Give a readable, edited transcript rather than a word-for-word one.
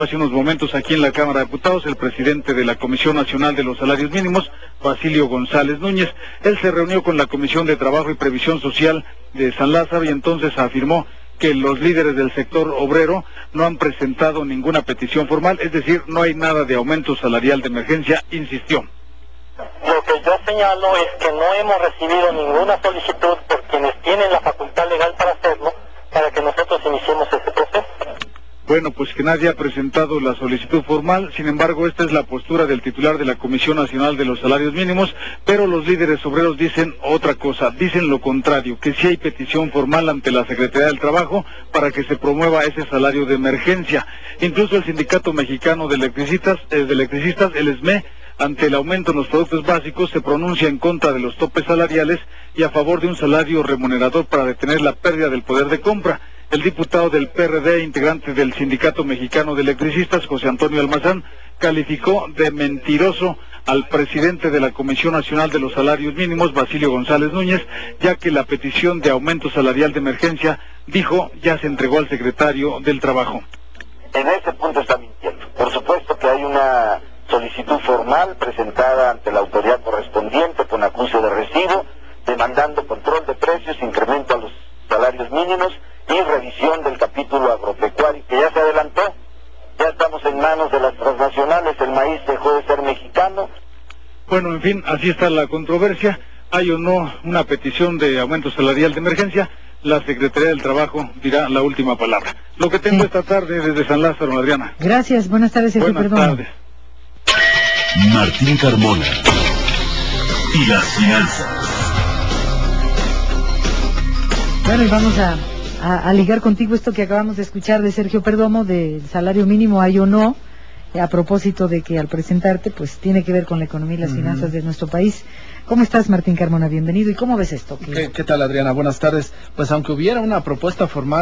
Hace unos momentos aquí en la Cámara de Diputados, el presidente de la Comisión Nacional de los Salarios Mínimos, Basilio González Núñez. Él se reunió con la Comisión de Trabajo y Previsión Social de San Lázaro y entonces afirmó que los líderes del sector obrero no han presentado ninguna petición formal, es decir, no hay nada de aumento salarial de emergencia, insistió. Lo que yo señalo es que no hemos recibido ninguna solicitud por quienes tienen la facultad legal para hacerlo, para que nosotros iniciemos ese proceso. Bueno, pues que nadie ha presentado la solicitud formal, sin embargo, esta es la postura del titular de la Comisión Nacional de los Salarios Mínimos, pero los líderes obreros dicen otra cosa, dicen lo contrario, que sí hay petición formal ante la Secretaría del Trabajo para que se promueva ese salario de emergencia. Incluso el Sindicato Mexicano de Electricistas, el SME, ante el aumento en los productos básicos, se pronuncia en contra de los topes salariales y a favor de un salario remunerador para detener la pérdida del poder de compra. El diputado del PRD, integrante del Sindicato Mexicano de Electricistas, José Antonio Almazán, calificó de mentiroso al presidente de la Comisión Nacional de los Salarios Mínimos, Basilio González Núñez, ya que la petición de aumento salarial de emergencia, dijo, ya se entregó al secretario del Trabajo. En ese punto está mintiendo. Por supuesto que hay una solicitud formal presentada ante la autoridad correspondiente con acuse de recibo, demandando control de precios, incremento a los salarios mínimos y revisión del capítulo agropecuario, que ya se adelantó. Ya estamos en manos de las transnacionales, el maíz dejó de ser mexicano. Bueno, en fin, así está la controversia. Hay o no una petición de aumento salarial de emergencia, la Secretaría del Trabajo dirá la última palabra. Lo que tengo esta tarde desde San Lázaro, Adriana. Gracias, buenas tardes, Sergio. Buenas tardes. Martín Carmona y las finanzas. Bueno, y vamos a ligar contigo esto que acabamos de escuchar de Sergio Perdomo, del salario mínimo hay o no, a propósito de que al presentarte, pues tiene que ver con la economía y las finanzas de nuestro país. ¿Cómo estás, Martín Carmona? Bienvenido. ¿Y cómo ves esto? ¿Qué tal, Adriana? Buenas tardes. Pues aunque hubiera una propuesta formal